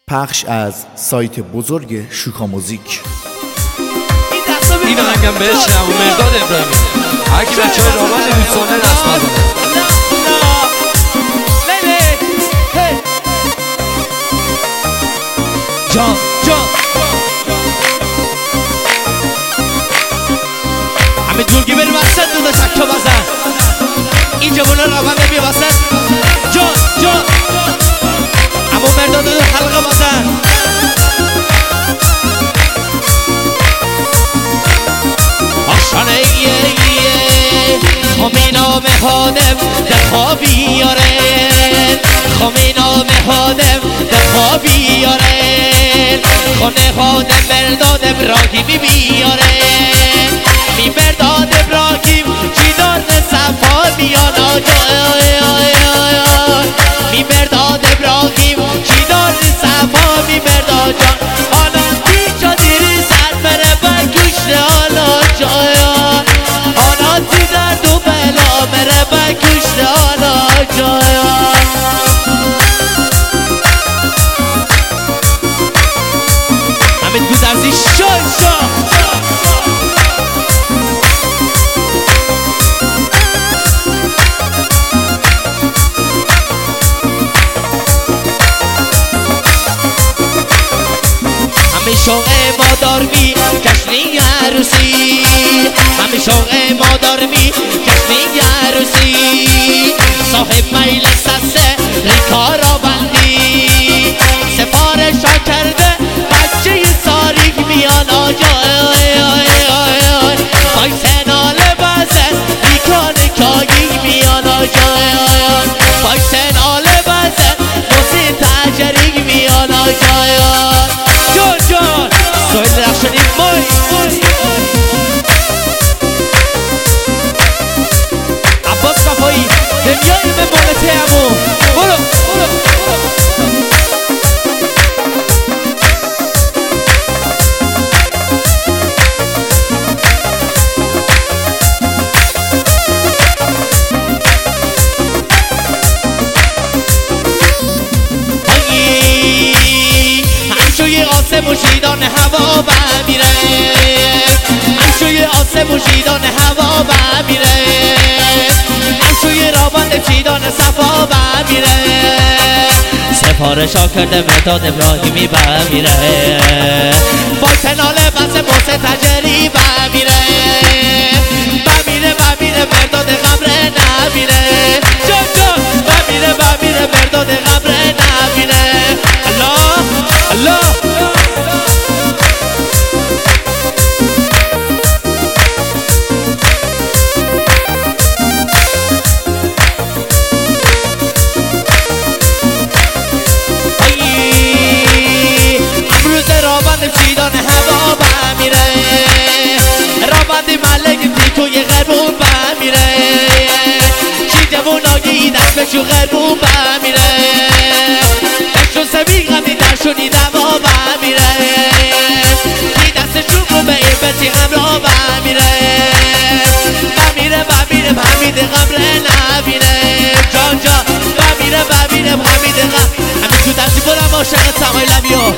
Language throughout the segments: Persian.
پخش از سایت بزرگ شوکا موزیک. این آهنگم بهش نمو مرداد ابراهیمی هرکی بچه های رابط دوستانه دست بزنه. جان همه جورگی بریم وسط دو شکا بزن این جوانه روانه بیا وسط جان اما مرداد دو حلقه بزن آشانه خمینا مهادم در خوابی یارن خمینا مهادم در خوابی یارن خونه خادم مرداد ابراهیمی بیارن می مرداد ابراهیم چیدار صفا میانا می مرداد ابراهیم چیدار صفا می مرداد جان آنا دیجا دیری سر بره بکشت آنا جایا آنا تی درد و بلا بره بکشت آنا جایا همه گذرزی شا شوق مادر می جشنی عروسی همه شوق مادر می جشنی عروسی صاحب میل سسه ریکارا بندی سفارشا کرده بچه ساریک میان آی سنال بزه ریکان کاگی میان آی سنال بزه موسی تجریک میان جان سویل درخشانی مای عباس صفایی دنیای به مالته امو برو موشیدان هوا بمیره همشوی آسه موشیدان هوا بمیره همشوی رابند چیدان صفا بمیره سفارشا کرده مرداد ابراهیمی بمیره وای تناله بس موسه تجری بمیره مرداد قبره نمیره جان بمیره مرداد قبره نمیره الله چیدان هوا بمیره رابندی ملک توی غربون بمیره چی جوون آگی دست بشو غربون بمیره دشون سبی غمی درشونی دوا بمیره چی دستشون رو به این بسی همراه بمیره حمید غمره نمیره جان بمیره حمید غم همین تو دستی برم عاشق سمای لبیو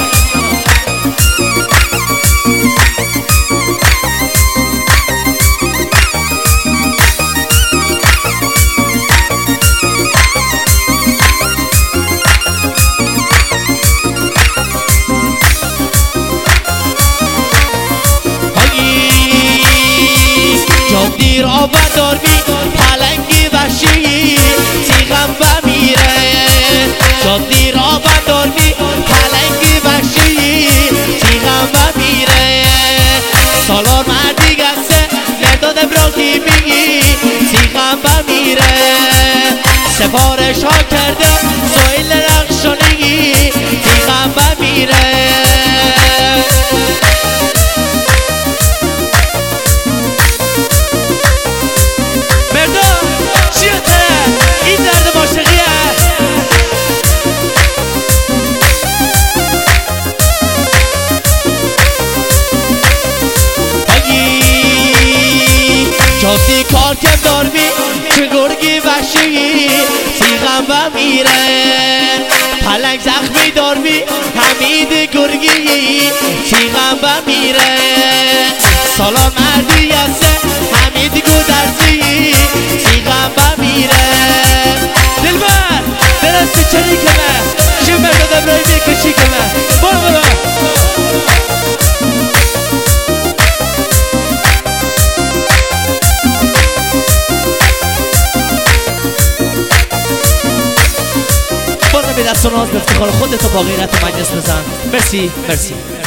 دیر آب دارمی پلنگی وحشی تیغم بمیره شاد دیر آب دارمی پلنگی وحشی تیغم بمیره سالار مردی گسته مرداد ابراهیمی تیغم بمیره سفارش ها کرده سویل رخشانی تیغم بمیره جاتی کار که دارمی چه گرگی وحشی تیغم بمیره پلنگ زخمی داروی حمید گرگی چیغم بمیره سالا مردی هسته حمید گودرزی چیغم بمیره دلبر درست چلی کمه شم بردادم رای بکشی کمه برو برو بازم به دست و ناز به افتخار خودت و با غیرت مجلس بزن. مرسی مرسی.